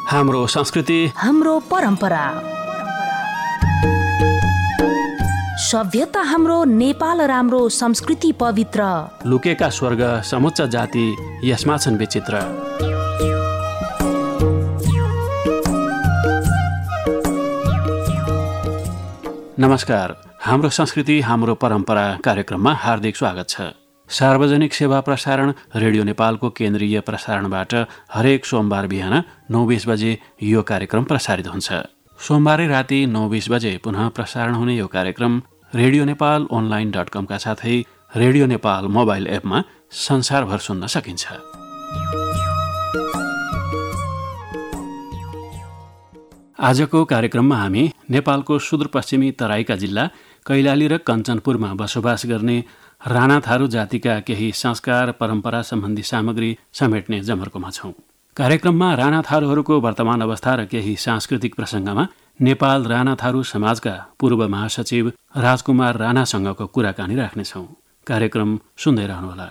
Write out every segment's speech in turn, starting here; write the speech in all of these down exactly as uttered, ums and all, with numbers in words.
हाम्रो संस्कृति, हाम्रो परम्परा, सभ्यता हाम्रो नेपाल राम्रो, संस्कृति पवित्र, लुकेका स्वर्ग समुच्च जाति यसमा छन् विचित्र। नमस्कार, हाम्रो संस्कृति हाम्रो परम्परा कार्यक्रममा हार्दिक स्वागत छ। सार्वजनिक सेवा प्रसारण रेडियो नेपालको केन्द्रीय प्रसारणबाट हरेक सोमबार बिहान नौ बीस बजे यो कार्यक्रम प्रसारित हुन्छ। सोमबारै राति नौ बीस बजे पुनः प्रसारण हुने यो कार्यक्रम रेडियो नेपाल अनलाइन डट कमका साथै रेडियो नेपाल मोबाइल एपमा संसारभर सुन्न सकिन्छ। आजको कार्यक्रममा हामी नेपालको सुदूरपश्चिमी तराईका जिल्ला कैलाली र कञ्चनपुरमा बसोबास गर्ने राणा थारू जातिका केही संस्कार परम्परा सम्बन्धी सामग्री समेट्ने जमर्कोमा छौं। कार्यक्रममा राणा थारूहरूको वर्तमान अवस्था र केही सांस्कृतिक प्रसङ्गमा नेपाल राणा थारू समाजका पूर्व महासचिव राजकुमार राणासँगको कुराकानी राख्नेछौं। कार्यक्रम सुन्दै रहनुहोला।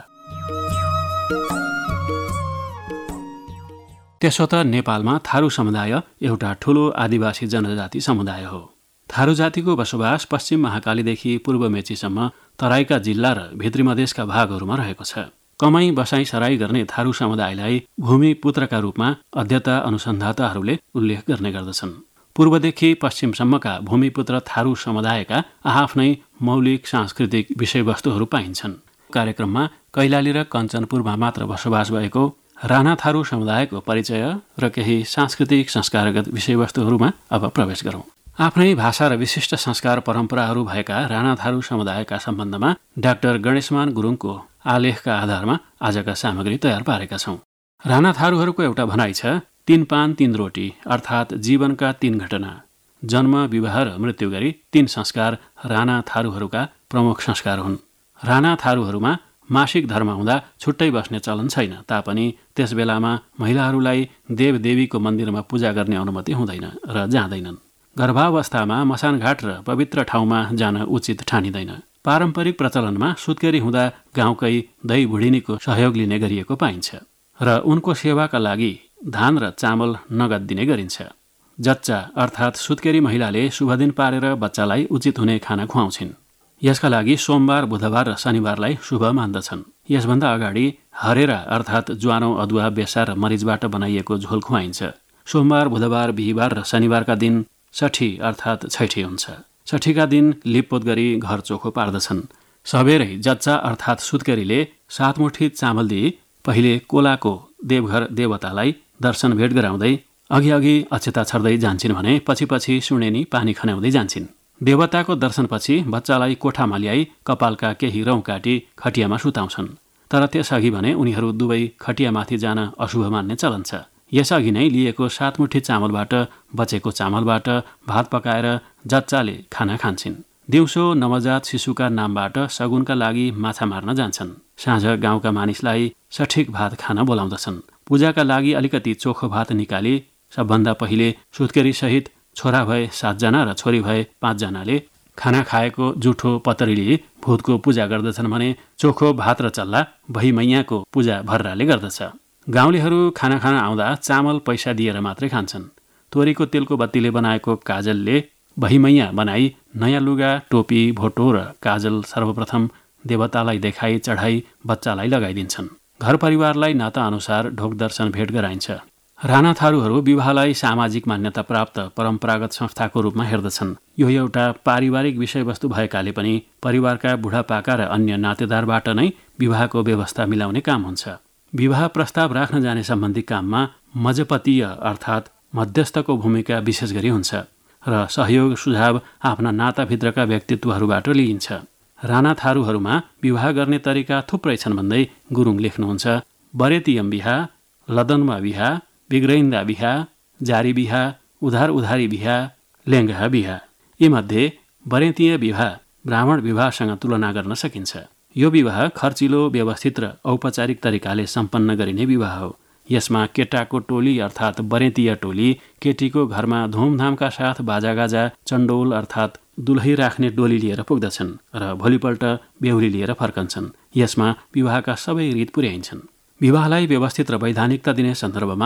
त्यसो त नेपालमा थारू समुदाय एउटा ठूलो आदिवासी जनजाति समुदाय हो। थारू जातिको बसोबास पश्चिम महाकालीदेखि पूर्व मेचीसम्म तराईका जिल्ला र भित्री मधेसका भागहरूमा रहेको छ। कमाई बसाई सराई गर्ने थारू समुदायलाई भूमिपुत्रका रूपमा अध्येता अनुसन्धाताहरूले उल्लेख गर्ने गर्दछन्। पूर्वदेखि पश्चिमसम्मका भूमिपुत्र थारू समुदायका आफ्नै मौलिक सांस्कृतिक विषयवस्तुहरू पाइन्छन्। कार्यक्रममा कैलाली र कञ्चनपुरमा मात्र बसोबास भएको राणा थारू समुदायको परिचय र केही सांस्कृतिक संस्कारगत विषयवस्तुहरूमा अब प्रवेश गरौं। आफ्नै भाषा र विशिष्ट संस्कार परम्पराहरू भएका राणा थारू समुदायका सम्बन्धमा डाक्टर गणेशमान गुरुङको आलेखका आधारमा आजका सामग्री तयार पारेका छौं। राणा थारूहरूको एउटा भनाइ छ, तीन पान तीन रोटी, अर्थात् जीवनका तीन घटना, जन्म, विवाह र मृत्यु गरी तीन संस्कार राणा थारूहरूका प्रमुख संस्कार हुन्। राणा थारूहरूमा मासिक धर्म हुँदा छुट्टै बस्ने चलन छैन, तापनि त्यस बेलामा महिलाहरूलाई देवदेवीको मन्दिरमा पूजा गर्ने अनुमति हुँदैन र जाँदैनन्। गर्भावस्थामा मसानघाट र पवित्र ठाउँमा जान उचित ठानिँदैन। पारम्परिक प्रचलनमा सुत्केरी हुँदा गाउँकै दही बुढिनीको सहयोग लिने गरिएको पाइन्छ र उनको सेवाका लागि धान र चामल नगद दिने गरिन्छ। जच्चा अर्थात् सुत्केरी महिलाले शुभ दिन पारेर बच्चालाई उचित हुने खाना खुवाउँछिन्। यसका लागि सोमबार, बुधबार र शनिबारलाई शुभ मान्दछन्। यसभन्दा अगाडि हरेरा अर्थात् ज्वानो, अदुवा, बेसा र मरिचबाट बनाइएको झोल खुवाइन्छ। सोमबार, बुधबार, बिहिबार र शनिबारका दिन साठी अर्थात् छैठी हुन्छ। छठीका दिन लिपपोत गरी घर चोखो पार्दछन्। सबेरै जच्चा अर्थात् सुत्केरीले सातमुठी चामल दिई पहिले कोलाको देवघर देवतालाई दर्शन भेट गराउँदै अघि अघि अक्षता छर्दै जान्छन् भने पछि पछि सुनेनी पानी खन्याउँदै जान्छन्। देवताको दर्शनपछि बच्चालाई कोठामा ल्याई कपालका केही रौँ काटी खटियामा सुताउँछन्। तर त्यसअघि भने उनीहरू दुवै खटियामाथि जान अशुभ मान्ने चलन छ। यसअघि नै लिएको सातमुठी चामलबाट बचेको चामलबाट भात पकाएर जच्चाले खाना खान्छन्। दिउँसो नवजात शिशुका नामबाट सगुनका लागि माछा मार्न जान्छन्। साँझ गाउँका मानिसलाई सठिक भात खान बोलाउँदछन्। पूजाका लागि अलिकति चोखो भात निकाली सबभन्दा पहिले सुत्केरी सहित छोरा भए सातजना र छोरी भए पाँचजनाले खाना खाएको जुठो पतरीले भूतको पूजा गर्दछन् भने चोखो भात र चल्ला भैमैयाको पूजा भर्राले गर्दछ। गाउँलेहरू खाना खान आउँदा चामल पैसा दिएर मात्रै खान्छन्। तोरीको तेलको बत्तीले बनाएको काजलले भैमैया बनाई नयाँ लुगा, टोपी, भोटो र काजल सर्वप्रथम देवतालाई देखाई चढाई बच्चालाई लगाइदिन्छन्। घर परिवारलाई नाता अनुसार ढोक दर्शन भेट गराइन्छ। राणा थारूहरू विवाहलाई सामाजिक मान्यता प्राप्त परम्परागत संस्थाको रूपमा हेर्दछन्। यो एउटा पारिवारिक विषयवस्तु भएकाले पनि परिवारका बुढापाका र अन्य नातेदारबाट नै विवाहको व्यवस्था मिलाउने काम हुन्छ। विवाह प्रस्ताव राख्न जाने सम्बन्धी काममा मजपतीय अर्थात् मध्यस्थको भूमिका विशेष गरी हुन्छ र सहयोग सुझाव आफ्ना नाताभित्रका व्यक्तित्वहरूबाट लिइन्छ। राणा थारूहरूमा विवाह गर्ने तरिका थुप्रै छन् भन्दै गुरुङ लेख्नुहुन्छ। बरेतियम बिहा, लदनमा बिहा, बिग्रैन्दा बिहा, जारी बिहा, उधार उधारी बिहा, लेङ्गा बिहा। यीमध्ये बरेतिय विवाह ब्राह्मण विवाहसँग तुलना गर्न सकिन्छ। यो विवाह खर्चिलो, व्यवस्थित र औपचारिक तरिकाले सम्पन्न गरिने विवाह हो। यसमा केटाको टोली अर्थात् बरेतिया टोली केटीको घरमा धुमधामका साथ बाजागाजा चण्डोल अर्थात् दुलही राख्ने डोली लिएर पुग्दछन् र भोलिपल्ट बेहुली लिएर फर्कन्छन्। यसमा विवाहका सबै रीत पुर्याइन्छन्। विवाहलाई व्यवस्थित र वैधानिकता दिने सन्दर्भमा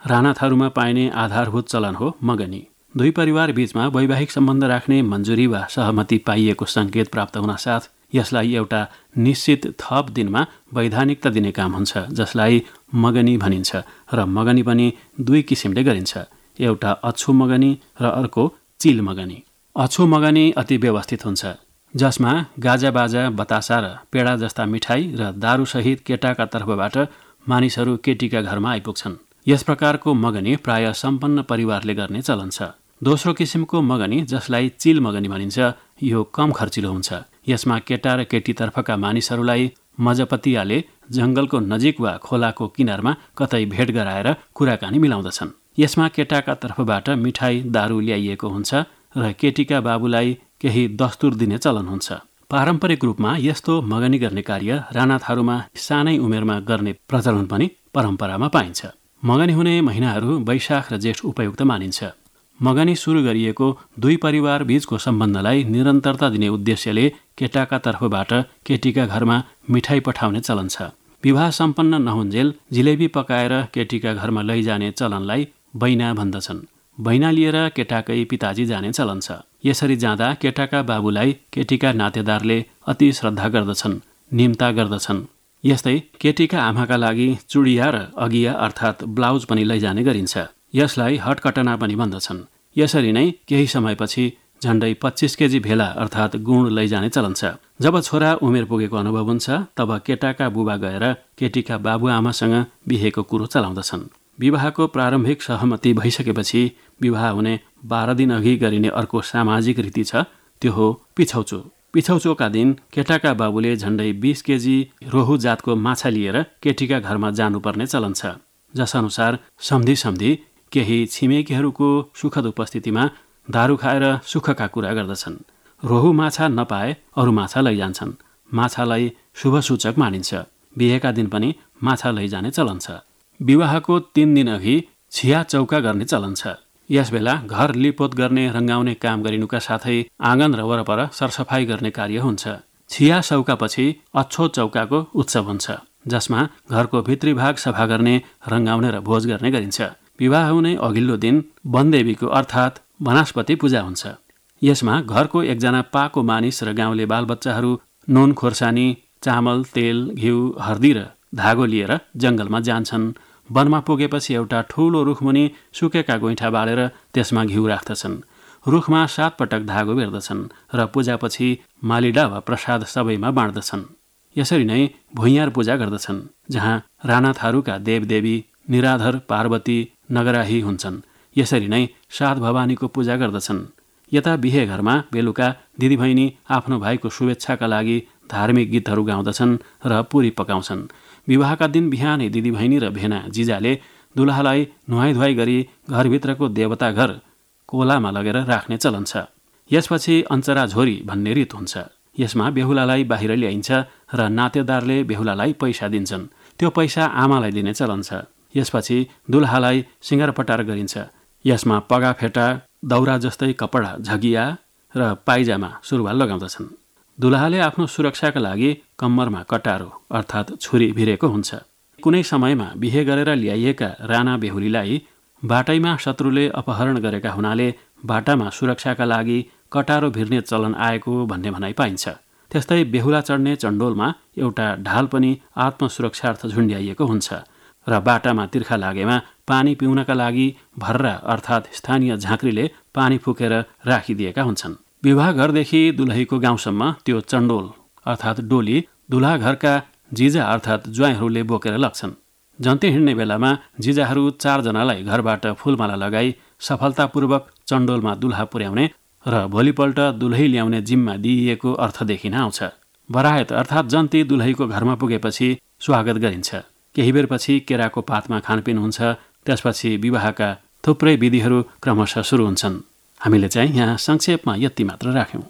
राणा थारूमा पाइने आधारभूत चलन हो मगनी। दुई परिवार बीचमा वैवाहिक सम्बन्ध राख्ने मन्जुरी वा सहमति पाइएको सङ्केत प्राप्त हुनासाथ यसलाई एउटा निश्चित थप दिनमा वैधानिकता दिने काम हुन्छ, जसलाई मगनी भनिन्छ। र मगनी पनि दुई किसिमले गरिन्छ, एउटा अछु मगनी र अर्को चिल मगनी। अछु मगनी अति व्यवस्थित हुन्छ, जसमा गाजाबाजा, बतासा र पेडा जस्ता मिठाई र दारूसहित केटाका तर्फबाट मानिसहरू केटीका घरमा आइपुग्छन्। यस प्रकारको मगनी प्राय सम्पन्न परिवारले गर्ने चलन छ। दोस्रो किसिमको मगनी, जसलाई चिल मगनी भनिन्छ, यो कम खर्चिलो हुन्छ। यसमा केटा र केटीतर्फका मानिसहरूलाई मजपतियाले जङ्गलको नजिक वा खोलाको किनारमा कतै भेट गराएर कुराकानी मिलाउँदछन्। यसमा केटाका तर्फबाट मिठाई, दारू ल्याइएको हुन्छ र केटीका बाबुलाई केही दस्तुर दिने चलन हुन्छ। पारम्परिक रूपमा यस्तो मगनी गर्ने कार्य राणा थारूमा सानै उमेरमा गर्ने प्रचलन पनि परम्परामा पाइन्छ। मगनी हुने महिनाहरू वैशाख र जेठ उपयुक्त मानिन्छ। मगनी सुरु गरिएको दुई परिवार बीचको सम्बन्धलाई निरन्तरता दिने उद्देश्यले केटाका तर्फबाट केटीका घरमा मिठाई पठाउने चलन छ। विवाह सम्पन्न नहुन्जेल जिलेबी पकाएर केटीका घरमा लैजाने चलनलाई बैना भन्दछन्। बैना लिएर केटाकै पिताजी जाने चलन छ। यसरी जाँदा केटाका बाबुलाई केटीका नातेदारले अति श्रद्धा गर्दछन्, निम्ता गर्दछन्। यस्तै केटीका आमाका लागि चुडिया र अगिया अर्थात् ब्लाउज पनि लैजाने गरिन्छ। यसलाई हटकटना पनि भन्दछन्। यसरी नै केही समयपछि झण्डै पच्चिस केजी भेला अर्थात् गुण लैजाने चलन छ। जब छोरा उमेर पुगेको अनुभव हुन्छ, तब केटाका बुबा गएर केटीका बाबुआमासँग बिहेको कुरो चलाउँदछन्। विवाहको प्रारम्भिक सहमति भइसकेपछि विवाह हुने बाह्र दिन अघि गरिने अर्को सामाजिक रीति छ, त्यो हो पिछौचो। पिछौचोका दिन केटाका बाबुले झण्डै बीस केजी रोहु जातको माछा लिएर केटीका घरमा जानुपर्ने चलन छ, जसअनुसार सम्धि सम्धि केही छिमेकीहरूको सुखद उपस्थितिमा दारू खाएर सुखका कुरा गर्दछन्। रोहु माछा नपाए अरू माछा लैजान्छन्। माछालाई शुभसूचक मानिन्छ। बिहेका दिन पनि माछा लैजाने चलन छ। विवाहको तीन दिन अघि छिया चौका गर्ने चलन छ। यसबेला घर लिपोत गर्ने, रङ्गाउने काम गरिनुका साथै आँगन र वरपर सरसफाई गर्ने कार्य हुन्छ। छिया चौकापछि अच्छो चौकाको उत्सव हुन्छ, जसमा घरको भित्री भाग सफा गर्ने, रङ्गाउने र भोज गर्ने गरिन्छ। विवाह हुने अघिल्लो दिन वनदेवीको अर्थात् वनस्पति पूजा हुन्छ। यसमा घरको एकजना पाको मानिस र गाउँले बालबच्चाहरू नुन, खोर्सानी, चामल, तेल, घिउ, हर्दी र धागो लिएर जङ्गलमा जान्छन्। वनमा पुगेपछि एउटा ठूलो रुखमुनि सुकेका गोइठा बालेर त्यसमा घिउ राख्दछन्। रुखमा सात पटक धागो बेर्दछन् र पूजापछि मालिडा वा प्रसाद सबैमा बाँड्दछन्। यसरी नै भुइँयार पूजा गर्दछन्, जहाँ राणा थारूका देवदेवी निराधर, पार्वती, नगराही हुन्छन्। यसरी नै सात भवानीको पूजा गर्दछन्। यता बिहे घरमा बेलुका दिदीबहिनी आफ्नो भाइको शुभेच्छाका लागि धार्मिक गीतहरू गाउँदछन् र पुरी पकाउँछन्। विवाहका दिन बिहानै दिदीबहिनी र भेना जिजाले दुलहालाई नुहाइधुवाइ गरी घरभित्रको देवता घर कोलामा लगेर राख्ने चलन छ। यसपछि अञ्चरा झोरी भन्ने रीत हुन्छ। यसमा बेहुलालाई बाहिर ल्याइन्छ र नातेदारले बेहुलालाई पैसा दिन्छन्। त्यो पैसा आमालाई दिने चलन छ। यसपछि दुलहालाई सिँगारपटार गरिन्छ। यसमा पगाफेटा, दौरा जस्तै कपडा, झगिया र पाइजामा सुरुवाल लगाउँदछन्। दुलहाले आफ्नो सुरक्षाका लागि कम्मरमा कटारो अर्थात् छुरी भिरेको हुन्छ। कुनै समयमा बिहे गरेर ल्याइएका राणा बेहुलीलाई बाटैमा शत्रुले अपहरण गरेका हुनाले बाटामा सुरक्षाका लागि कटारो भिर्ने चलन आएको भन्ने भनाइ पाइन्छ। त्यस्तै बेहुला चढ्ने चण्डोलमा एउटा ढाल पनि आत्मसुरक्षार्थ झुन्ड्याइएको हुन्छ र बाटामा तिर्खा लागेमा पानी पिउनका लागि भर्रा अर्थात् स्थानीय झाँक्रीले पानी फुकेर राखिदिएका हुन्छन्। विवाह घरदेखि दुलहीको गाउँसम्म त्यो चण्डोल अर्थात् डोली दुलहा घरका जिजा अर्थात् ज्वाइँहरूले बोकेर लग्छन्। जन्ती हिँड्ने बेलामा जिजाहरू चारजनालाई घरबाट फुलमाला लगाई सफलतापूर्वक चण्डोलमा दुलहा पुर्याउने र भोलिपल्ट दुलही ल्याउने जिम्मा दिइएको अर्थ देखिन आउँछ। बरायत अर्थात् जन्ती दुलहीको घरमा पुगेपछि स्वागत गरिन्छ। केही बेरपछि केराको पातमा खानपिन हुन्छ। त्यसपछि विवाहका थुप्रै विधिहरू क्रमशः सुरु हुन्छन्। हामीले चाहिँ यहाँ संक्षेपमा यति मात्र राख्यौँ।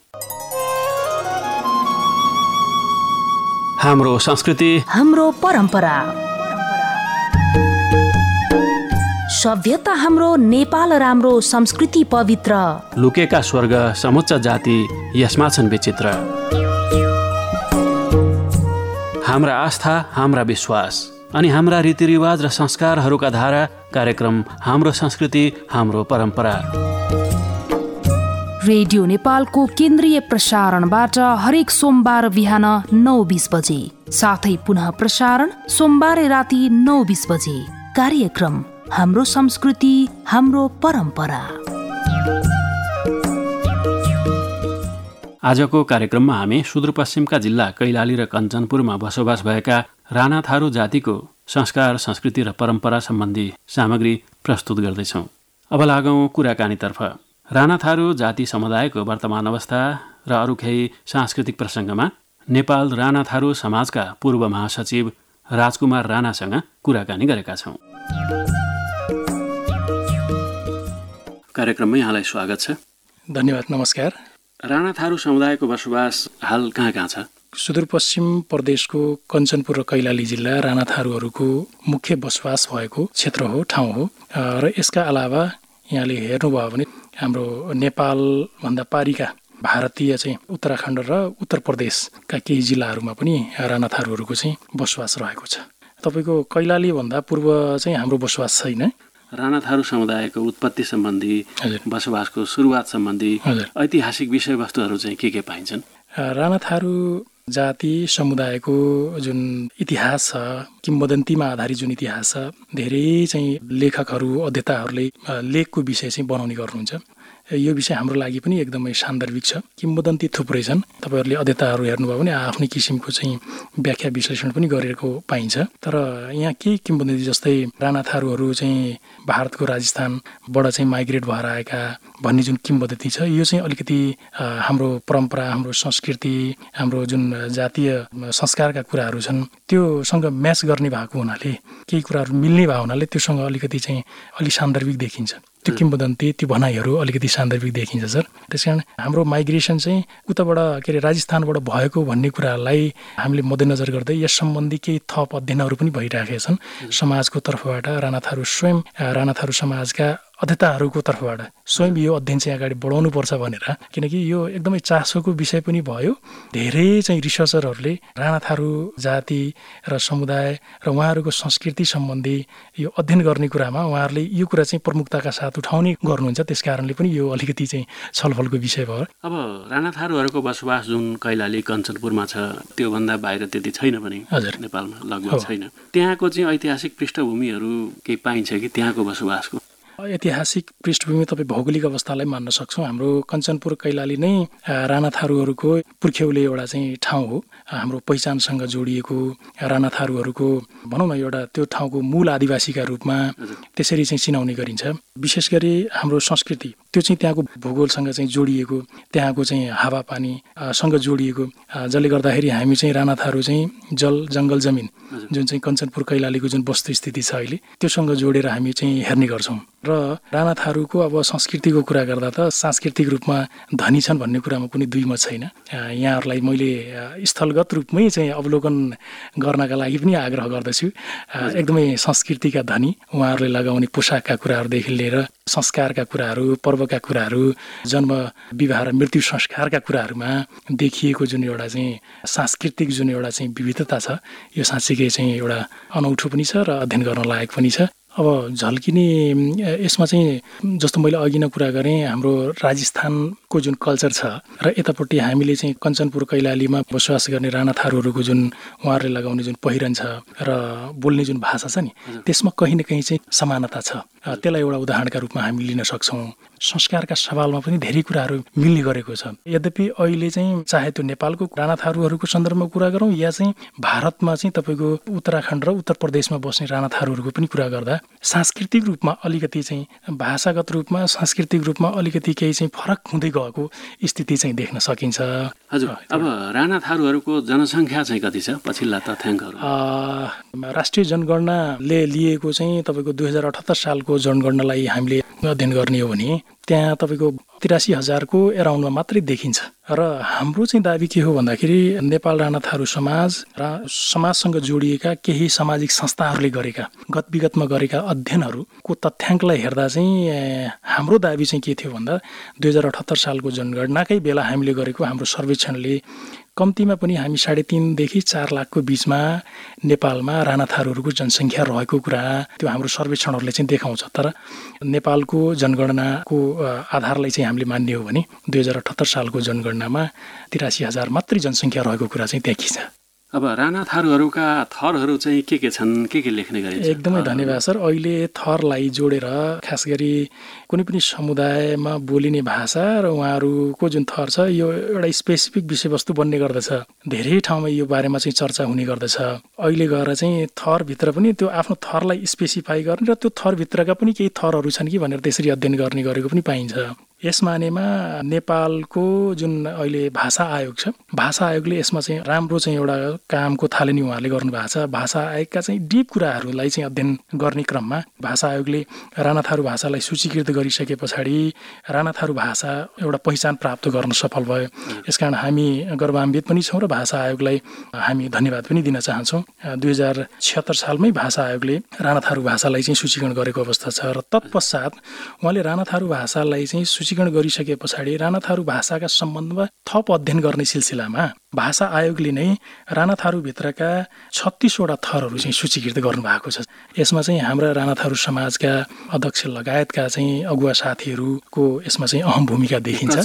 हाम्रो संस्कृति, हाम्रो परम्परा, सभ्यता हाम्रो नेपाल राम्रो, संस्कृति पवित्र, लुकेका स्वर्ग समुच्च जाति यसमा छन् विचित्र। हाम्रा आस्था, हाम्रा विश्वास, अनि हाम्रा रीतिरिवाज र संस्कारहरूका धारा कार्यक्रम हाम्रो संस्कृति हाम्रो परम्परा। रेडियो नेपालको केन्द्रीय प्रसारणबाट हरेक सोमबार बिहान नौ बीस बजे, साथै पुनः प्रसारण सोमबार राति नौ बीस बजे। कार्यक्रम हाम्रो संस्कृति हाम्रो परम्परा। आजको कार्यक्रममा हामी सुदूरपश्चिमका जिल्ला कैलाली र कञ्चनपुरमा बसोबास भएका राणा थारू जातिको संस्कार, संस्कृति र परम्परा सम्बन्धी सामग्री प्रस्तुत गर्दैछौँ। अब लागौँ कुराकानीतर्फ। राणा थारू जाति समुदायको वर्तमान अवस्था र अरू केही सांस्कृतिक प्रसङ्गमा नेपाल राणा थारू समाजका पूर्व महासचिव राजकुमार राणासँग कुराकानी गरेका छौँ। कार्यक्रममै यहाँलाई स्वागत छ। धन्यवाद, नमस्कार। राणा थारू समुदायको बसोबास हाल कहाँ कहाँ छ? सुदूरपश्चिम प्रदेशको कञ्चनपुर र कैलाली जिल्ला राणा थारूहरूको मुख्य बसोबास भएको क्षेत्र हो, ठाउँ हो। र यसका अलावा यहाँले हेर्नुभयो भने हाम्रो नेपालभन्दा पारिका भारतीय चाहिँ उत्तराखण्ड र उत्तर प्रदेशका केही जिल्लाहरूमा पनि राणा थारूहरूको चाहिँ बसोबास रहेको छ। तपाईँको कैलालीभन्दा पूर्व चाहिँ हाम्रो बसोबास छैन। राणा थारू समुदायको उत्पत्ति सम्बन्धी, बसोबासको सुरुवात सम्बन्धी ऐतिहासिक विषयवस्तुहरू चाहिँ के के पाइन्छन्? राणा थारू जाति समुदायको जुन इतिहास छ, किम्वदन्तीमा आधारित जुन इतिहास छ, धेरै चाहिँ लेखकहरू, अध्येताहरूले लेखको विषय चाहिँ बनाउने गर्नुहुन्छ। यो विषय हाम्रो लागि पनि एकदमै सान्दर्भिक छ। किम्वदन्ती थुप्रै छन्। तपाईँहरूले अध्येताहरू हेर्नुभयो भने आफ्नै किसिमको चाहिँ व्याख्या विश्लेषण पनि गरेको पाइन्छ। तर यहाँ केही किम्वदन्ती जस्तै राणा थारूहरू चाहिँ भारतको राजस्थानबाट चाहिँ माइग्रेट भएर आएका भन्ने जुन किम्वदन्ती छ, यो चाहिँ अलिकति हाम्रो परम्परा, हाम्रो संस्कृति, हाम्रो जुन जातीय संस्कारका कुराहरू छन् त्योसँग म्याच गर्ने भएको हुनाले, केही कुराहरू मिल्ने भएको हुनाले त्योसँग अलिकति चाहिँ अलिक सान्दर्भिक देखिन्छ। त्यो किम्वदन्ती, त्यो भनाइहरू अलिकति सान्दर्भिक देखिन्छ सर। त्यस कारण हाम्रो माइग्रेसन चाहिँ उताबाट के अरे राजस्थानबाट भएको भन्ने कुरालाई हामीले मध्यनजर गर्दै यस सम्बन्धी केही थप अध्ययनहरू पनि भइरहेका छन् समाजको तर्फबाट। राणा थारू स्वयं, राणा थारू समाजका अध्येताहरूको तर्फबाट स्वयं यो अध्ययन चाहिँ अगाडि बढाउनुपर्छ भनेर, किनकि यो एकदमै चासोको विषय पनि भयो। धेरै चाहिँ रिसर्चरहरूले राणा थारू जाति र समुदाय र उहाँहरूको संस्कृति सम्बन्धी यो अध्ययन गर्ने कुरामा उहाँहरूले यो कुरा चाहिँ प्रमुखताका साथ उठाउने गर्नुहुन्छ। त्यस कारणले पनि यो अलिकति चाहिँ छलफलको विषय भयो। अब राणा थारूहरूको बसोबास जुन कैलाली कञ्चनपुरमा छ, त्योभन्दा बाहिर त्यति छैन पनि हजुर, नेपालमा लगभग छैन। त्यहाँको चाहिँ ऐतिहासिक पृष्ठभूमिहरू केही पाइन्छ कि त्यहाँको बसोबासको? ऐतिहासिक पृष्ठभूमि तपाईँ भौगोलिक अवस्थालाई मान्न सक्छौँ। हाम्रो कञ्चनपुर कैलाली नै राणा थारूहरूको पुर्ख्यौले एउटा चाहिँ ठाउँ हो। हाम्रो पहिचानसँग जोडिएको राणा थारूहरूको भनौँ न एउटा त्यो ठाउँको मूल आदिवासीका रूपमा त्यसरी चाहिँ चिनाउने गरिन्छ। विशेष गरी हाम्रो संस्कृति त्यो चाहिँ त्यहाँको भूगोलसँग चाहिँ जोडिएको, त्यहाँको चाहिँ हावापानीसँग जोडिएको, जसले गर्दाखेरि हामी चाहिँ राणा थारू चाहिँ जल जङ्गल जमिन जुन चाहिँ कञ्चनपुर कैलालीको जुन वस्तुस्थिति छ अहिले त्योसँग जोडेर हामी चाहिँ हेर्ने गर्छौँ। र राणा थारूको अब संस्कृतिको कुरा गर्दा त सांस्कृतिक रूपमा धनी छन् भन्ने कुरामा कुनै दुई मत छैन। यहाँहरूलाई मैले स्थलगत रूपमै चाहिँ अवलोकन गर्नका लागि पनि आग्रह गर्दछु। एकदमै संस्कृतिका धनी, उहाँहरूले लगाउने पोसाकका कुराहरूदेखि लिएर संस्कारका कुराहरू, पर्वका कुराहरू, जन्म विवाह र मृत्यु संस्कारका कुराहरूमा देखिएको जुन एउटा चाहिँ सांस्कृतिक जुन एउटा चाहिँ विविधता छ, यो साँच्चीकै चाहिँ एउटा अनौठो पनि छ र अध्ययन गर्न लायक पनि छ। अब झल्किने यसमा चाहिँ जस्तो मैले अघि नै कुरा गरेँ, हाम्रो राजस्थानको जुन कल्चर छ र यतापट्टि हामीले चाहिँ कञ्चनपुर कैलालीमा बसोबास गर्ने राणा थारूहरूको जुन उहाँहरूले लगाउने जुन पहिरन छ र बोल्ने जुन भाषा छ नि, त्यसमा कहीँ न कहीँ चाहिँ समानता छ। त्यसलाई एउटा उदाहरणका रूपमा हामी लिन सक्छौँ। संस्कारका सवालमा पनि धेरै कुराहरू मिल्ने गरेको छ। यद्यपि अहिले चाहिँ चाहे त्यो नेपालको राणा थारूहरूको सन्दर्भमा कुरा गरौँ या चाहिँ भारतमा चाहिँ तपाईँको उत्तराखण्ड र उत्तर प्रदेशमा बस्ने राणा थारूहरूको पनि कुरा गर्दा सांस्कृतिक रूपमा अलिकति चाहिँ भाषागत रूपमा सांस्कृतिक रूपमा अलिकति केही चाहिँ फरक हुँदै गएको स्थिति चाहिँ देख्न सकिन्छ। हजुर, अब राणा थारूहरूको जनसङ्ख्या चाहिँ कति छ? पछिल्ला तथ्याङ्कहरू राष्ट्रिय जनगणनाले लिएको चाहिँ तपाईँको दुई हजार अठहत्तर सालको जनगणनालाई हामीले अध्ययन गर्ने हो भने त्यहाँ तपाईँको तिरासी हजारको एराउन्डमा मात्रै देखिन्छ। र हाम्रो चाहिँ दाबी के हो भन्दाखेरि नेपाल राणा थारू समाज र समाजसँग जोडिएका केही सामाजिक संस्थाहरूले गरेका गत विगतमा गरेका अध्ययनहरूको तथ्याङ्कलाई हेर्दा चाहिँ हाम्रो दाबी चाहिँ के थियो भन्दा दुई हजार अठहत्तर सालको जनगणनाकै बेला हामीले गरेको हाम्रो सर्वेक्षणले कम्तीमा पनि हामी साढे तीनदेखि चार लाखको बिचमा नेपालमा राणा थारूहरूको जनसङ्ख्या रहेको कुरा त्यो हाम्रो सर्वेक्षणहरूले चाहिँ देखाउँछ। तर नेपालको जनगणनाको आधारलाई चाहिँ हामीले मान्ने हो भने दुई हजार अठहत्तर सालको जनगणनामा तिरासी हजार मात्रै जनसङ्ख्या रहेको कुरा चाहिँ देखिन्छ। अब राणा थारूहरूका थरहरू चाहिँ के के छन्, के के लेख्ने गरिन्छ? एकदमै धन्यवाद सर। अहिले थरलाई जोडेर खास गरी कुनै पनि समुदायमा बोलिने भाषा र उहाँहरूको जुन थर छ यो एउटा स्पेसिफिक विषयवस्तु बन्ने गर्दछ। धेरै ठाउँमा यो बारेमा चाहिँ चर्चा हुने गर्दछ। अहिले गएर चाहिँ थरभित्र पनि त्यो आफ्नो थरलाई स्पेसिफाई गर्ने र त्यो थरभित्रका पनि केही थरहरू छन् कि भनेर त्यसरी अध्ययन गर्ने गरेको पनि पाइन्छ। यस मानेमा नेपालको जुन अहिले भाषा आयोग छ, भाषा आयोगले यसमा चाहिँ राम्रो चाहिँ एउटा कामको थालनी उहाँहरूले गर्नु भएको छ। भाषा आयोगका चाहिँ डिप कुराहरूलाई चाहिँ अध्ययन गर्ने क्रममा भाषा आयोगले राणा थारू भाषालाई सूचीकृत गरिसके पछाडि राणा थारू भाषा एउटा पहिचान प्राप्त गर्न सफल भयो। यसकारण हामी गर्वान्वित पनि छौँ र भाषा आयोगलाई हामी धन्यवाद पनि दिन चाहन्छौँ। दुई हजार छिहत्तर सालमै भाषा आयोगले राणा थारू भाषालाई चाहिँ सूचीकरण गरेको अवस्था छ र तत्पश्चात उहाँले राणा थारू भाषालाई चाहिँ सूचीकरण गरिसके पछाडि राणा थारू भाषाका सम्बन्धमा थप अध्ययन गर्ने सिलसिलामा भाषा आयोगले नै राणा थारूभित्रका छत्तीसवटा थरहरू चाहिँ सूचीकृत गर्नुभएको छ। यसमा चाहिँ हाम्रा राणा थारू समाजका अध्यक्ष लगायतका चाहिँ अगुवा साथीहरूको यसमा चाहिँ अहम भूमिका देखिन्छ।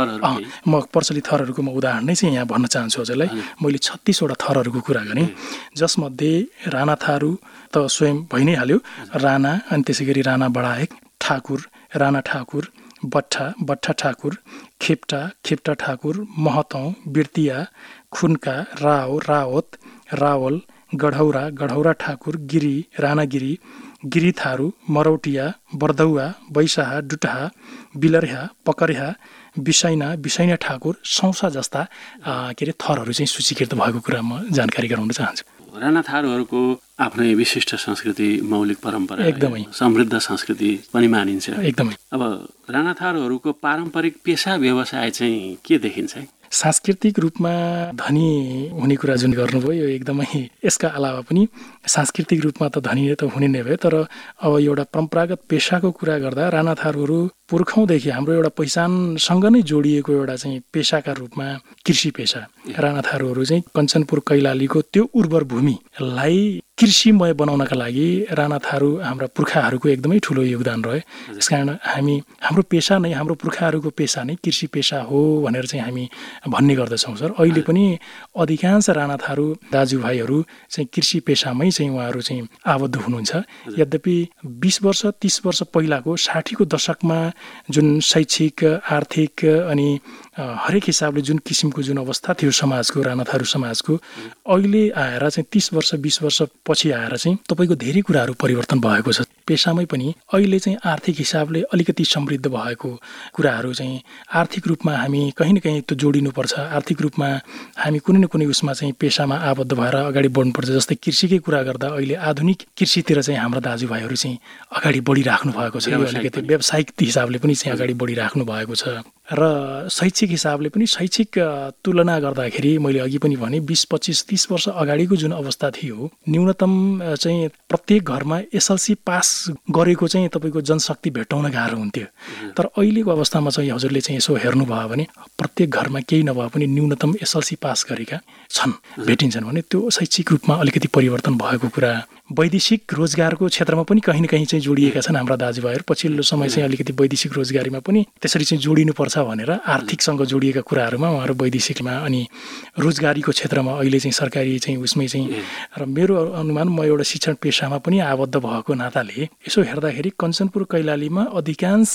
म प्रचलित थरहरूको म उदाहरण नै चाहिँ यहाँ भन्न चाहन्छु हजुरलाई। मैले छत्तीसवटा थरहरूको कुरा गरेँ, जसमध्ये राणा थारू त स्वयं भइ नै हाल्यो, राणा, अनि त्यसै गरी राणा बडायक, ठाकुर, राणा ठाकुर, बट्ठा, बट्ठा ठाकुर, खेप्टा, खेप्टा ठाकुर, महतौँ, बिर्तिया, खुन्का, राव, रावत, रावल, गढौरा, गढौरा ठाकुर, गिरी, राणागिरी, गिरी थारू, मरौटिया, बर्दौवा, बैसाहा, डुटाहा, बिलर्हा, पकर्हा, बिसैना, बिसैना ठाकुर, सौसा जस्ता के अरे थरहरू चाहिँ सूचीकृत भएको कुरा म जानकारी गराउन चाहन्छु। राणा थारूहरूको आफ्नै विशिष्ट संस्कृति, मौलिक परम्परा, एकदमै समृद्ध संस्कृति पनि मानिन्छ। एकदमै। अब राणा थारूहरूको पारम्परिक पेसा व्यवसाय चाहिँ के देखिन्छ? सांस्कृतिक रूपमा धनी हुने कुरा जुन गर्नुभयो यो एकदमै, यसका अलावा पनि सांस्कृतिक रूपमा त धनी त हुने नै भयो, तर अब एउटा परम्परागत पेसाको कुरा गर्दा राणा थारूहरू पुर्खौँदेखि हाम्रो एउटा पहिचानसँग नै जोडिएको एउटा चाहिँ पेसाका रूपमा कृषि पेसा। राणा थारूहरू चाहिँ कञ्चनपुर कैलालीको त्यो उर्वर भूमिलाई कृषिमय बनाउनका लागि राणा थारू हाम्रा पुर्खाहरूको एकदमै ठुलो योगदान रह्यो। यसकारण हामी हाम्रो पेसा नै, हाम्रो पुर्खाहरूको पेसा नै कृषि पेसा हो भनेर चाहिँ हामी भन्ने गर्दछौँ सर। अहिले पनि अधिकांश राणा थारू दाजुभाइहरू चाहिँ कृषि पेसामै चाहिँ उहाँहरू चाहिँ आबद्ध हुनुहुन्छ। यद्यपि बिस वर्ष तीस वर्ष पहिलाको साठीको दशकमा जुन शैक्षिक, आर्थिक अनि हरेक हिसाबले जुन किसिमको जुन अवस्था थियो समाजको, राणा थारू समाजको, अहिले आएर चाहिँ तीस वर्ष बीस वर्ष पछि आएर चाहिँ तपाईँको धेरै कुराहरू परिवर्तन भएको छ। पेसामै पनि अहिले चाहिँ आर्थिक हिसाबले अलिकति समृद्ध भएको कुराहरू चाहिँ आर्थिक रूपमा हामी कहीँ न कहीँ त्यो जोडिनुपर्छ। आर्थिक रूपमा हामी कुनै न कुनै उसमा चाहिँ पेसामा आबद्ध भएर अगाडि बढ्नुपर्छ। जस्तै कृषिकै कुरा गर्दा अहिले आधुनिक कृषितिर चाहिँ हाम्रा दाजुभाइहरू चाहिँ अगाडि बढिराख्नु भएको छ। अलिकति व्यावसायिक हिसाबले पनि चाहिँ अगाडि बढिराख्नु भएको छ र शैक्षिक हिसाबले पनि शैक्षिक तुलना गर्दाखेरि मैले अघि पनि भने बिस पच्चिस तीस वर्ष अगाडिको जुन अवस्था थियो, न्यूनतम चाहिँ प्रत्येक घरमा एसएलसी पास गरेको चाहिँ तपाईँको जनशक्ति भेट्टाउन गाह्रो हुन्थ्यो। तर अहिलेको अवस्थामा चाहिँ हजुरले चाहिँ यसो हेर्नुभयो भने प्रत्येक घरमा केही नभए पनि न्यूनतम एसएलसी पास गरेका छन्, भेटिन्छन् भने त्यो शैक्षिक रूपमा अलिकति परिवर्तन भएको कुरा। वैदेशिक रोजगारको क्षेत्रमा पनि कहीँ न कहीँ चाहिँ जोडिएका छन् हाम्रा दाजुभाइहरू। पछिल्लो समय चाहिँ अलिकति वैदेशिक रोजगारीमा पनि त्यसरी चाहिँ जोडिनुपर्छ भनेर आर्थिकसँग जोडिएका कुराहरूमा उहाँहरू वैदेशिकमा अनि रोजगारीको क्षेत्रमा अहिले चाहिँ सरकारी चाहिँ उसमै चाहिँ। र मेरो अनुमान म एउटा शिक्षण पेसामा पनि आबद्ध भएको नाताले यसो हेर्दाखेरि कञ्चनपुर कैलालीमा अधिकांश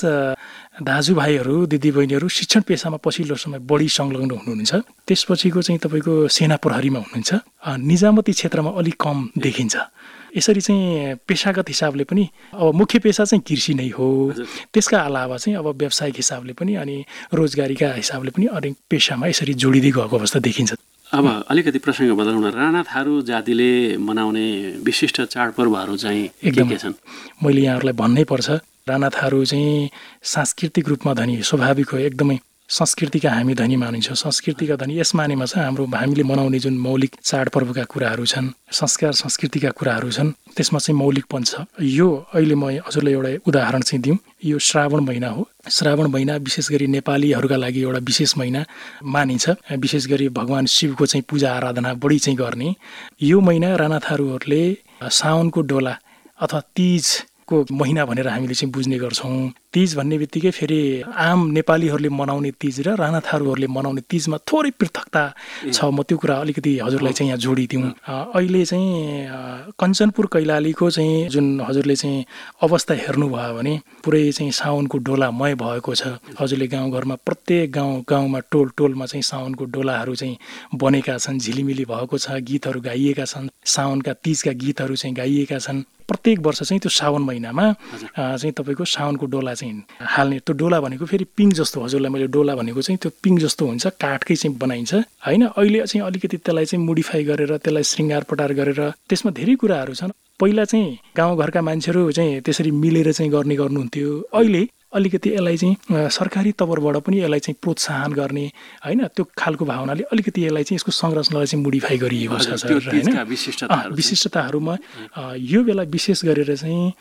दाजुभाइहरू दिदीबहिनीहरू शिक्षण पेसामा पछिल्लो समय बढी संलग्न हुनुहुन्छ। त्यसपछिको चाहिँ तपाईँको सेना प्रहरीमा हुनुहुन्छ। निजामती क्षेत्रमा अलिक कम देखिन्छ। यसरी चाहिँ पेसागत हिसाबले पनि अब मुख्य पेसा चाहिँ कृषि नै हो। त्यसका अलावा चाहिँ अब व्यावसायिक हिसाबले पनि अनि रोजगारीका हिसाबले पनि अनेक पेसामा यसरी जोडिँदै गएको अवस्था देखिन्छ। अब अलिकति प्रसङ्ग बदलौँ न, राणा थारू जातिले मनाउने विशिष्ट चाडपर्वहरू चाहिँ के के छन्? मैले यहाँहरूलाई भन्नै पर्छ, राणा थारू चाहिँ सांस्कृतिक रूपमा धनी, स्वाभाविक हो, एकदमै संस्कृतिका हामी धनी मानिन्छौँ। संस्कृतिका धनी यस मानेमा छ हाम्रो हामीले मनाउने जुन मौलिक चाडपर्वका कुराहरू छन्, संस्कार संस्कृतिका कुराहरू छन्, त्यसमा चाहिँ मौलिकपन छ। यो अहिले म हजुरलाई एउटा उदाहरण चाहिँ दिउँ। यो श्रावण महिना हो। श्रावण महिना विशेष गरी नेपालीहरूका लागि एउटा विशेष महिना मानिन्छ। विशेष गरी भगवान शिवको चाहिँ पूजा आराधना बढी चाहिँ गर्ने यो महिना राणा थारूहरूले साउनको डोला अथवा तीजको महिना भनेर हामीले चाहिँ बुझ्ने गर्छौँ। तीज भन्ने बित्तिकै फेरि आम नेपालीहरूले मनाउने तीज र राणा थारूहरूले मनाउने तीजमा थोरै पृथकता छ। म त्यो कुरा अलिकति हजुरलाई चाहिँ यहाँ जोडिदिउँ। अहिले चाहिँ कञ्चनपुर कैलालीको चाहिँ जुन हजुरले चाहिँ अवस्था हेर्नुभयो भने पुरै चाहिँ साउनको डोलामय भएको छ। हजुरले गाउँघरमा प्रत्येक गाउँ गाउँमा टोल टोलमा चाहिँ साउनको डोलाहरू चाहिँ बनेका छन्, झिलिमिली भएको छ, गीतहरू गाइएका छन्, साउनका तीजका गीतहरू चाहिँ गाइएका छन्। प्रत्येक वर्ष चाहिँ त्यो साउन महिनामा चाहिँ तपाईँको साउनको डोला चाहिँ हाल्ने। त्यो डोला भनेको फेरि पिङ जस्तो, हजुरलाई मैले डोला भनेको चाहिँ त्यो पिङ जस्तो हुन्छ, काठकै चाहिँ बनाइन्छ होइन। अहिले चाहिँ अलिकति त्यसलाई चाहिँ मोडिफाई गरेर त्यसलाई श्रृङ्गार पटार गरेर त्यसमा धेरै कुराहरू छन्। पहिला चाहिँ गाउँघरका मान्छेहरू चाहिँ त्यसरी मिलेर चाहिँ गर्ने गर्नुहुन्थ्यो। अहिले अलिकति यसलाई चाहिँ सरकारी तवरबाट पनि यसलाई चाहिँ प्रोत्साहन गर्ने होइन, त्यो खालको भावनाले अलिकति यसलाई चाहिँ यसको संरचनालाई चाहिँ मोडिफाई गरिएको छ सर होइन। विशिष्टताहरूमा यो बेला विशेष गरेर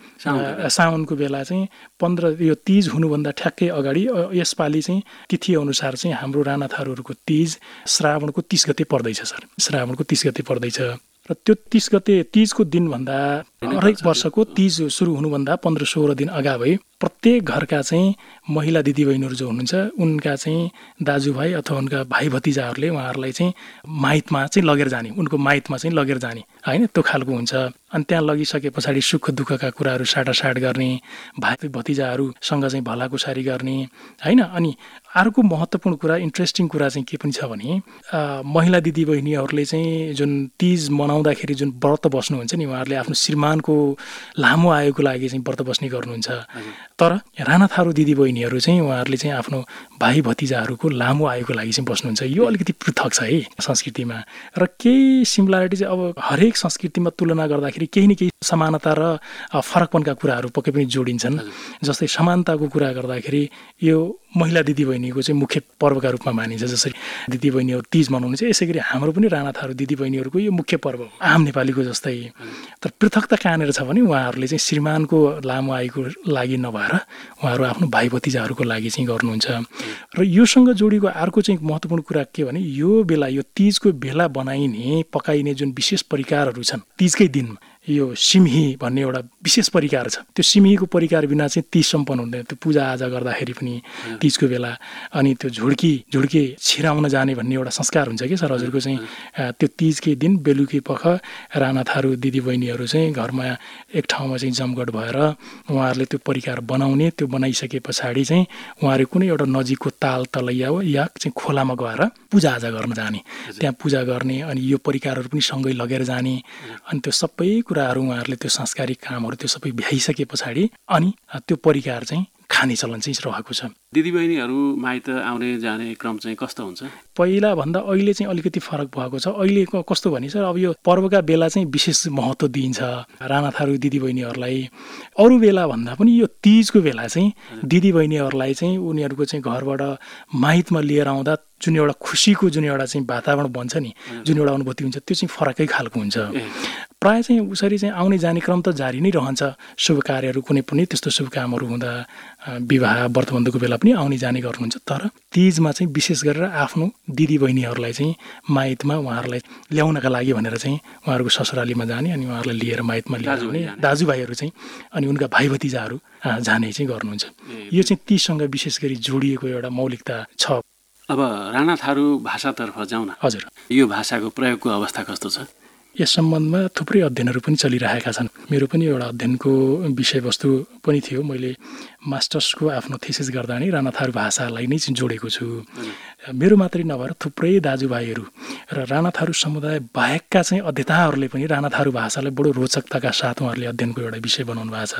चाहिँ साउनको बेला चाहिँ पन्ध्र यो तीज हुनुभन्दा ठ्याक्कै अगाडि यसपालि चाहिँ तिथि अनुसार चाहिँ हाम्रो राणा थारूहरूको तीज श्रावणको तीस गते पर्दैछ सर। श्रावणको तीस गते पर्दैछ र त्यो तीस गते तीजको दिनभन्दा हरेक वर्षको तीज सुरु हुनुभन्दा पन्ध्र सोह्र दिन अगावै प्रत्येक घरका चाहिँ महिला दिदीबहिनीहरू जो हुनुहुन्छ उनका चाहिँ दाजुभाइ अथवा उनका भाइ भतिजाहरूले उहाँहरूलाई चाहिँ माइतमा चाहिँ लगेर जाने, उनको माइतमा चाहिँ लगेर जाने होइन, त्यो खालको हुन्छ। अनि त्यहाँ लगिसके पछाडि सुख दुःखका कुराहरू साटासाट गर्ने, भाइ भतिजाहरूसँग चाहिँ भलाकुसारी गर्ने होइन। अनि अर्को महत्त्वपूर्ण कुरा, इन्ट्रेस्टिङ कुरा चाहिँ के पनि छ भने महिला दिदीबहिनीहरूले चाहिँ जुन तीज मनाउँदाखेरि जुन व्रत बस्नुहुन्छ नि, उहाँहरूले आफ्नो श्रीमानको लामो आयुको लागि चाहिँ व्रत बस्ने गर्नुहुन्छ। तर राणा थारू दिदीबहिनीहरू चाहिँ उहाँहरूले चाहिँ आफ्नो भाइ भतिजाहरूको लामो आयुको लागि चाहिँ बस्नुहुन्छ। यो अलिकति पृथक छ है संस्कृतिमा। र केही सिमिलारिटी चाहिँ अब हरेक संस्कृतिमा तुलना गर्दाखेरि केही न केही समानता र फरकपनका कुराहरू पक्कै पनि जोडिन्छन्। जस्तै समानताको कुरा गर्दाखेरि यो महिला दिदीबहिनीको चाहिँ मुख्य पर्वका रूपमा मानिन्छ। जसरी दिदीबहिनीहरू तीज मनाउनु चाहिँ यसै गरी हाम्रो पनि राणा थारू दिदीबहिनीहरूको यो मुख्य पर्व हो आम नेपालीको जस्तै। तर पृथकता कहाँनिर छ भने उहाँहरूले चाहिँ श्रीमानको लामो आयुको लागि नभएर उहाँहरू आफ्नो भाइ भतिजाहरूको लागि चाहिँ गर्नुहुन्छ। र योसँग जोडिएको अर्को चाहिँ महत्त्वपूर्ण कुरा के भने यो बेला यो तीजको बेला बनाइने पकाइने जुन विशेष परिकारहरू छन् तीजकै दिनमा, यो सिमही भन्ने एउटा विशेष परिकार छ। त्यो सिमहीको परिकार बिना चाहिँ तीज सम्पन्न हुँदैन। त्यो पूजाआजा गर्दाखेरि पनि तीजको बेला अनि त्यो झुड्की झुड्के छिराउन जाने भन्ने एउटा संस्कार हुन्छ कि सर हजुरको चाहिँ त्यो तीजकै दिन बेलुकी पख राणा थारू दिदीबहिनीहरू चाहिँ घरमा एक ठाउँमा चाहिँ जमघट भएर उहाँहरूले त्यो परिकार बनाउने, त्यो बनाइसके पछाडि चाहिँ उहाँहरू कुनै एउटा नजिकको ताल तलैया या चाहिँ खोलामा गएर पूजाआजा गर्न जाने, त्यहाँ पूजा गर्ने अनि यो परिकारहरू पनि सँगै लगेर जाने। अनि त्यो सबै कुराहरू उहाँहरूले त्यो सांस्कृतिक कामहरू त्यो सबै भ्याइसके पछाडि अनि त्यो परिकार चाहिँ खाने चलन चाहिँ रहेको छ। दिदीबहिनीहरू माइत आउने जाने क्रम चाहिँ कस्तो हुन्छ? पहिला भन्दा अहिले चाहिँ अलिकति फरक भएको छ। अहिले कस्तो भने सर अब यो पर्वका बेला चाहिँ विशेष महत्त्व दिइन्छ राणा थारू दिदीबहिनीहरूलाई। अरू बेला भन्दा पनि यो तीजको बेला चाहिँ दिदीबहिनीहरूलाई चाहिँ उनीहरूको चाहिँ घरबाट माइतमा लिएर आउँदा जुन एउटा खुसीको जुन एउटा चाहिँ वातावरण बन्छ नि, जुन एउटा अनुभूति हुन्छ त्यो चाहिँ फरकै खालको हुन्छ। प्रायः चाहिँ उसरी चाहिँ आउने जाने क्रम त जारी नै रहन्छ। शुभ कार्यहरू कुनै पनि त्यस्तो शुभ कामहरू हुँदा विवाह व्रतबन्धको बेला पनि आउने जाने गर्नुहुन्छ। तर तीजमा चाहिँ विशेष गरेर आफ्नो दिदीबहिनीहरूलाई चाहिँ माइतमा उहाँहरूलाई ल्याउनका लागि भनेर चाहिँ उहाँहरूको ससुरालीमा जाने अनि उहाँहरूलाई लिएर माइतमा लिएर आउने दाजुभाइहरू चाहिँ अनि उनका भाइ भतिजाहरू जाने चाहिँ गर्नुहुन्छ। यो चाहिँ तीजसँग विशेष गरी जोडिएको एउटा मौलिकता छ। अब राणा थारू भाषातर्फ जाउँ न। हजुर, यो भाषाको प्रयोगको अवस्था कस्तो छ? यस सम्बन्धमा थुप्रै अध्ययनहरू पनि चलिरहेका छन्। मेरो पनि एउटा अध्ययनको विषयवस्तु पनि थियो। मैले मास्टर्सको आफ्नो थेसिस गर्दा नै राणा थारू भाषालाई नै जोडेको छु। मेरो मात्रै नभएर थुप्रै दाजुभाइहरू र राणा थारू समुदाय बाहेकका चाहिँ अध्येताहरूले पनि राणा थारू भाषालाई बडो रोचकताका साथ उहाँहरूले अध्ययनको एउटा विषय बनाउनु भएको छ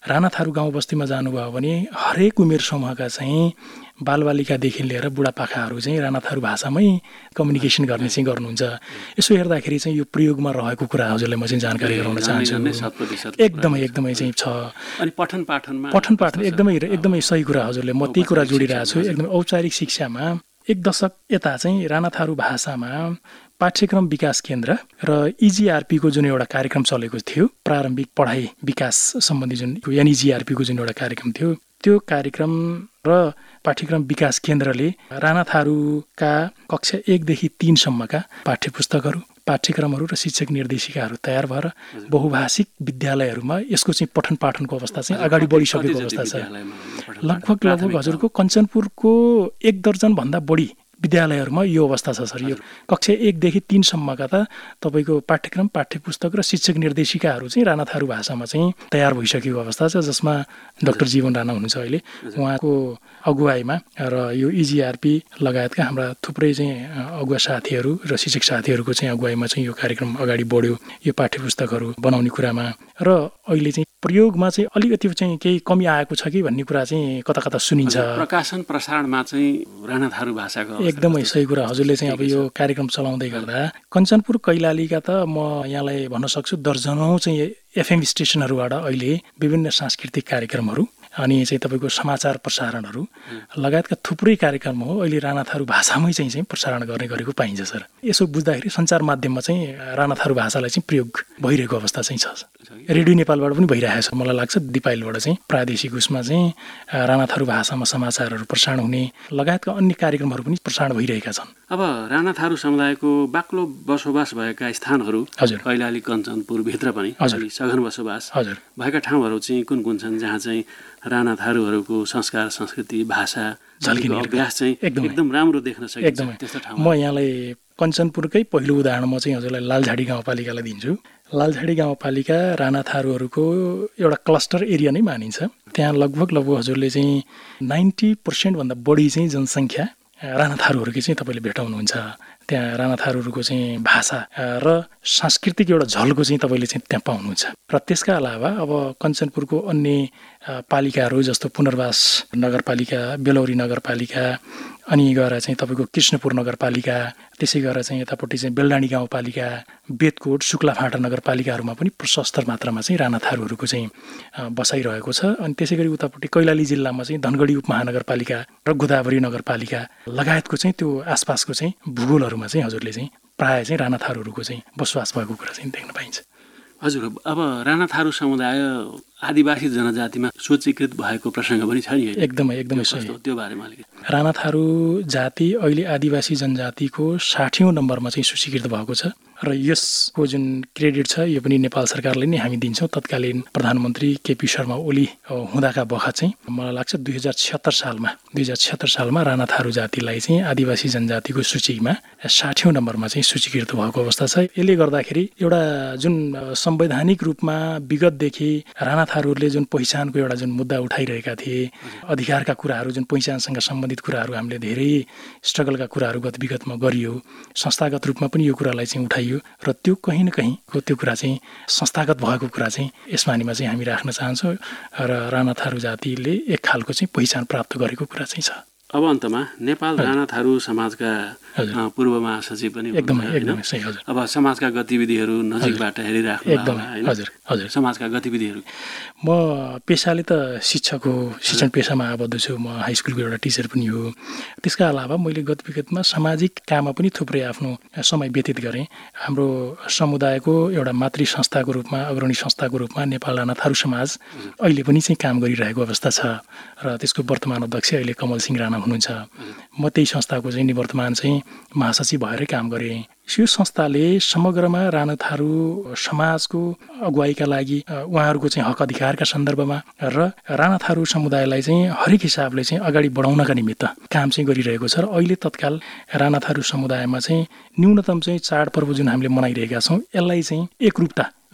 राणाथारू गाउँ बस्तीमा जानुभयो भने हरेक उमेर समूहका चाहिँ बालबालिकादेखि लिएर बुढापाकाहरू चाहिँ राणाथारू भाषामै कम्युनिकेसन गर्ने चाहिँ गर्नुहुन्छ। यसो हेर्दाखेरि चाहिँ यो प्रयोगमा रहेको कुरा हजुरलाई म चाहिँ जानकारी गराउन चाहन्छु। एकदमै एकदमै चाहिँ छ। अनि पठन पाठनमा पठन पाठन एकदमै एकदमै सही कुरा हजुरले, म त्यही कुरा जोडिरहेको छु। एकदमै औपचारिक शिक्षामा एक दशक यता चाहिँ राणाथारू भाषामा पाठ्यक्रम विकास केन्द्र र इजिआरपीको जुन एउटा कार्यक्रम चलेको थियो, प्रारम्भिक पढाइ विकास सम्बन्धी जुन एनइजिआरपीको जुन एउटा कार्यक्रम थियो, त्यो कार्यक्रम र पाठ्यक्रम विकास केन्द्रले राणाथारूका कक्षा एकदेखि तीनसम्मका पाठ्य पुस्तकहरू, पाठ्यक्रमहरू र शिक्षक निर्देशिकाहरू तयार भएर बहुभाषिक विद्यालयहरूमा यसको चाहिँ पठन पाठनको अवस्था चाहिँ अगाडि बढिसकेको अवस्था छ। लगभग लगभग हजुरको कञ्चनपुरको एक दर्जनभन्दा बढी विद्यालयहरूमा यो अवस्था छ सर। यो कक्षा एकदेखि तीनसम्मका त तपाईँको पाठ्यक्रम, पाठ्य पुस्तक र शिक्षक निर्देशिकाहरू चाहिँ राणाथारू भाषामा चाहिँ तयार भइसकेको अवस्था छ, जसमा डाक्टर जीवन राणा हुनुहुन्छ अहिले, उहाँको अगुवाईमा र यो इजिआरपी लगायतका हाम्रा थुप्रै चाहिँ अगुवा साथीहरू र शिक्षक साथीहरूको चाहिँ अगुवाईमा चाहिँ यो कार्यक्रम अगाडि बढ्यो यो पाठ्य पुस्तकहरू बनाउने कुरामा। र अहिले चाहिँ प्रयोगमा चाहिँ अलिकति चाहिँ केही कमी आएको छ कि भन्ने कुरा चाहिँ कता कता सुनिन्छ। प्रकाशन प्रसारणमा चाहिँ राणाथारू भाषाको एकदमै सही कुरा हजुरले चाहिँ अब यो कार्यक्रम चलाउँदै गर्दा कञ्चनपुर कैलालीका त म यहाँलाई भन्न सक्छु दर्जनौँ चाहिँ एफएम स्टेसनहरूबाट अहिले विभिन्न सांस्कृतिक कार्यक्रमहरू अनि चाहिँ तपाईँको समाचार प्रसारणहरू लगायतका थुप्रै कार्यक्रम हो अहिले राणाथारू भाषामै चाहिँ चाहिँ प्रसारण गर्ने गरेको पाइन्छ सर। यसो बुझ्दाखेरि सञ्चार माध्यममा चाहिँ राणाथारू भाषालाई चाहिँ प्रयोग भइरहेको अवस्था चाहिँ छ। रेडियो नेपालबाट पनि भइरहेको छ मलाई लाग्छ, दिपाइलबाट चाहिँ प्रादेशिक उसमा चाहिँ राणाथारू भाषामा समाचारहरू प्रसारण हुने लगायतका अन्य कार्यक्रमहरू पनि प्रसारण भइरहेका छन्। अब राणाथारू समुदायको बाक्लो बसोबास भएका स्थानहरू हजुर कैलाली कञ्चनपुरभित्र पनि सघन बसोबास हजुर भएका ठाउँहरू चाहिँ कुन कुन छन् जहाँ चाहिँ राणाथारूहरूको संस्कार, संस्कृति, भाषा झल्किने अभ्यास चाहिँ एकदम राम्रो देख्न सकिन्छ त्यस्तो ठाउँ? म यहाँलाई कञ्चनपुरकै पहिलो उदाहरण म चाहिँ हजुरलाई लालझाडी गाउँपालिकालाई दिन्छु। लालझाडी गाउँपालिका राणाथारूहरूको एउटा क्लस्टर एरिया नै मानिन्छ। त्यहाँ लगभग लगभग हजुरले चाहिँ नाइन्टी पर्सेन्टभन्दा बढी चाहिँ जनसङ्ख्या राणाथारूहरूकै चाहिँ तपाईँले भेटाउनुहुन्छ। त्यहाँ राणाथारूहरूको चाहिँ भाषा र सांस्कृतिक एउटा झल्को चाहिँ तपाईँले चाहिँ त्यहाँ पाउनुहुन्छ। र त्यसका अलावा अब कञ्चनपुरको अन्य पालिकाहरू जस्तो पुनर्वास नगरपालिका, बेलौरी नगरपालिका, अनि गएर चाहिँ तपाईँको कृष्णपुर नगरपालिका, त्यसै गरेर चाहिँ यतापट्टि चाहिँ बेलडाँडी गाउँपालिका, बेतकोट, शुक्लाफाँटा नगरपालिकाहरूमा पनि प्रशस्त मात्रामा चाहिँ राणाथारूहरूको चाहिँ बसाइरहेको छ। अनि त्यसै गरी उतापट्टि कैलाली जिल्लामा चाहिँ धनगढी उपमहानगरपालिका र गोदावरी नगरपालिका लगायतको चाहिँ त्यो आसपासको चाहिँ भूगोलहरूमा चाहिँ हजुरले चाहिँ प्रायः चाहिँ राणाथारूहरूको चाहिँ बसोबास भएको कुरा चाहिँ देख्न पाइन्छ। हजुर, अब राणाथारू समुदाय आदिवासी जनजातिमा सूचीकृत भएको प्रसङ्ग पनि छ नि? एकदमै एकदमै सही, त्यो बारेमा अलिकति। राणाथारू जाति अहिले आदिवासी जनजातिको साठीौँ नम्बरमा चाहिँ सूचीकृत भएको छ र यसको जुन क्रेडिट छ यो पनि नेपाल सरकारले नै हामी दिन्छौँ। तत्कालीन प्रधानमन्त्री केपी शर्मा ओली हुँदाका बखत चाहिँ मलाई लाग्छ दुई हजार छिहत्तर सालमा दुई हजार छिहत्तर सालमा राणाथारू जातिलाई चाहिँ आदिवासी जनजातिको सूचीमा साठीौँ नम्बरमा चाहिँ सूचीकृत भएको अवस्था छ। यसले गर्दाखेरि एउटा जुन संवैधानिक रूपमा विगतदेखि राणाथारूहरूले जुन पहिचानको एउटा जुन मुद्दा उठाइरहेका थिए, अधिकारका कुराहरू जुन पहिचानसँग सम्बन्धित कुराहरू हामीले धेरै स्ट्रगलका कुराहरू गत विगतमा गरियो, संस्थागत रूपमा पनि यो कुरालाई चाहिँ उठाइयो र त्यो कहीँ न कहीँको त्यो कुरा चाहिँ संस्थागत भएको कुरा चाहिँ यसमानिमा चाहिँ हामी राख्न चाहन्छौँ र राणाथारू जातिले एक खालको चाहिँ पहिचान प्राप्त गरेको कुरा चाहिँ छ। अब अन्तमा नेपाल राणाथारू समाजका पूर्व महासचिव पनि एकदमै एकदमै सही हजुर। अब समाजका गतिविधिहरू नजिकबाट हेरिराख्नु एकदमै हजुर हजुर। समाजका गतिविधिहरू म पेसाले त शिक्षक हो, शिक्षण पेसामा आबद्ध छु, म हाई स्कुलको एउटा टिचर पनि हो। त्यसका अलावा मैले गत विगतमा सामाजिक काममा पनि थुप्रै आफ्नो समय व्यतीत गरेँ। हाम्रो समुदायको एउटा मातृ संस्थाको रूपमा, अग्रणी संस्थाको रूपमा नेपाल राणाथारू समाज अहिले पनि चाहिँ काम गरिरहेको अवस्था छ र त्यसको वर्तमान अध्यक्ष अहिले कमल सिंह राणा हुनुहुन्छ। म त्यही संस्थाको चाहिँ निवर्तमान चाहिँ महासचिव भएरै काम गरेँ। यो संस्थाले समग्रमा राणाथारू समाजको अगुवाईका लागि उहाँहरूको चाहिँ हक अधिकारका सन्दर्भमा र राणाथारू समुदायलाई चाहिँ हरेक हिसाबले चाहिँ अगाडि बढाउनका निमित्त काम चाहिँ गरिरहेको छ। र अहिले तत्काल राणाथारू समुदायमा चाहिँ न्यूनतम चाहिँ चाडपर्व जुन हामीले मनाइरहेका छौँ यसलाई चाहिँ एकरूपता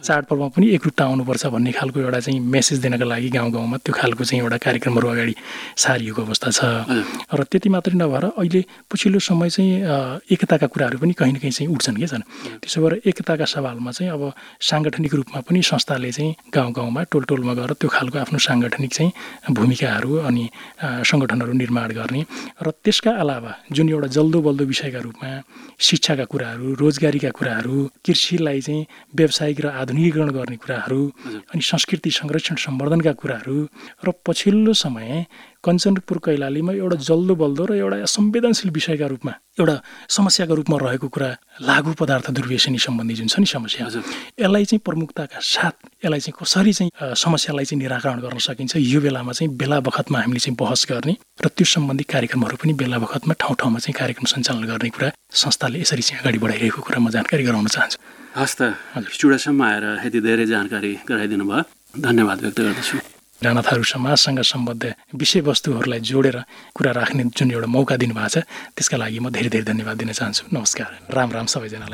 चाडपर्वमा पनि एकरूपता आउनुपर्छ भन्ने खालको एउटा चाहिँ मेसेज दिनको लागि गाउँ गाउँमा त्यो खालको चाहिँ एउटा कार्यक्रमहरू अगाडि सारिएको अवस्था छ। र त्यति मात्रै नभएर अहिले पछिल्लो समय चाहिँ एकताका कुराहरू पनि कहीँ न कहीँ चाहिँ उठ्छन् के छन्। त्यसो भएर एकताका सवालमा चाहिँ अब साङ्गठनिक रूपमा पनि संस्थाले चाहिँ गाउँ गाउँमा टोल टोलमा गएर त्यो खालको आफ्नो साङ्गठनिक चाहिँ भूमिकाहरू अनि सङ्गठनहरू निर्माण गर्ने र त्यसका अलावा जुन एउटा जल्दो बल्दो विषयका रूपमा शिक्षाका कुराहरू, रोजगारीका कुराहरू, कृषिलाई चाहिँ व्यावसायिक र आधुनिकीकरण गर्ने कुराहरू अनि संस्कृति संरक्षण सम्वर्धनका कुराहरू र पछिल्लो समय कञ्चनपुर कैलालीमा एउटा जल्दो बल्दो र एउटा संवेदनशील विषयका रूपमा एउटा समस्याका रूपमा रहेको कुरा लागु पदार्थ दुर्व्यसनी सम्बन्धी जुन छ नि समस्या, यसलाई चाहिँ प्रमुखताका साथ यसलाई चाहिँ कसरी चाहिँ समस्यालाई चाहिँ निराकरण गर्न सकिन्छ यो बेलामा चाहिँ बेला बखतमा हामीले चाहिँ बहस गर्ने र त्यो सम्बन्धी कार्यक्रमहरू पनि बेला बखतमा ठाउँ ठाउँमा चाहिँ कार्यक्रम सञ्चालन गर्ने कुरा संस्थाले यसरी चाहिँ अगाडि बढाइरहेको कुरा म जानकारी गराउन चाहन्छु। हस् त, स्टुडियोसम्म आएर यति धेरै जानकारी गराइदिनु भयो, धन्यवाद व्यक्त गर्दछु। राणा थारू समाजसँग सम्बद्ध विषयवस्तुहरूलाई जोडेर कुरा राख्ने जुन एउटा मौका दिनुभएको छ त्यसका लागि म धेरै धेरै धन्यवाद दिन चाहन्छु। नमस्कार, राम राम सबैजनालाई।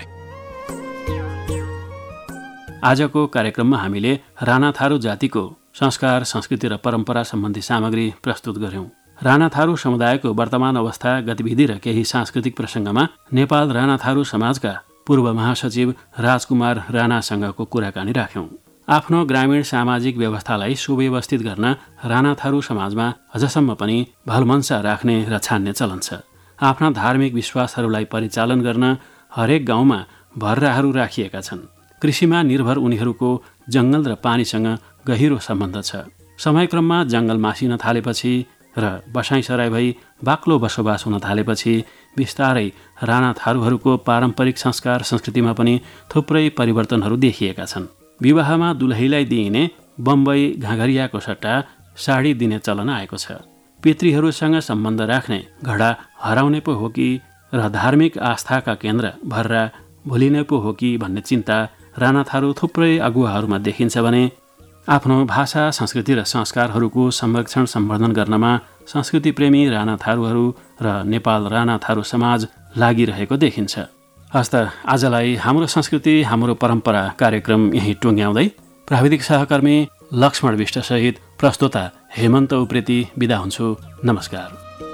आजको कार्यक्रममा हामीले राणा थारू जातिको संस्कार, संस्कृति र परम्परा सम्बन्धी सामग्री प्रस्तुत गर्यौं। राणा थारू समुदायको वर्तमान अवस्था, गतिविधि र केही सांस्कृतिक प्रसङ्गमा नेपाल राणा थारू समाजका पूर्व महासचिव राजकुमार राणासँगको कुराकानी राख्यौं। आफ्नो ग्रामीण सामाजिक व्यवस्थालाई सुव्यवस्थित गर्न राणा थारू समाजमा अझसम्म पनि भलमन्सा राख्ने र छान्ने चलन छ। आफ्ना धार्मिक विश्वासहरूलाई परिचालन गर्न हरेक गाउँमा भर्राहरू राखिएका छन्। कृषिमा निर्भर उनीहरूको जङ्गल र पानीसँग गहिरो सम्बन्ध छ। समयक्रममा जङ्गल मासिन थालेपछि र बसाइसराई भई बाक्लो बसोबास हुन थालेपछि बिस्तारै राणा थारूहरूको पारम्परिक संस्कार संस्कृतिमा पनि थुप्रै परिवर्तनहरू देखिएका छन्। विवाहमा दुलहीलाई दिइने बम्बई घाँघरियाको सट्टा साडी दिने चलन आएको छ। पितृहरूसँग सम्बन्ध राख्ने घडा हराउने पो हो कि र धार्मिक आस्थाका केन्द्र भर्रा भुलिने पो हो कि भन्ने चिन्ता राणा थारू थुप्रै अगुवाहरूमा देखिन्छ भने आफ्नो भाषा, संस्कृति र संस्कारहरूको संरक्षण सम्वर्धन गर्नमा संस्कृति प्रेमी राणा थारूहरू र नेपाल राणा थारू समाज लागिरहेको देखिन्छ। हस्त आजलाई हाम्रो संस्कृति हाम्रो परम्परा कार्यक्रम यही टुङ्ग्याउँदै प्राविधिक सहकर्मी लक्ष्मण विष्टसहित प्रस्तोता हेमन्त उप्रेती बिदा हुन्छु। नमस्कार।